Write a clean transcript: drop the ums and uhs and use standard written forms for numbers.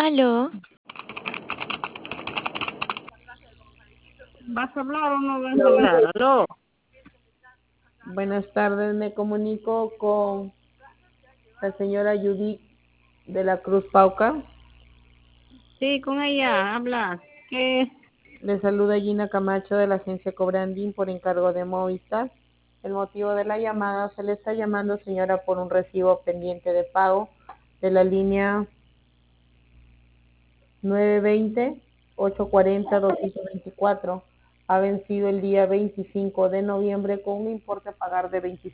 Aló, ¿Vas a hablar o no vas a hablar? ¿Aló? Buenas tardes, me comunico con la señora Judith de la Cruz Pauca. Sí, con ella, habla. ¿Qué? Le saluda Gina Camacho de la agencia Cobrandín por encargo de Movistar. El motivo de la llamada, se le está llamando, señora, por un recibo pendiente de pago de la línea 920-840-224. Ha vencido el día 25 de noviembre con un importe a pagar de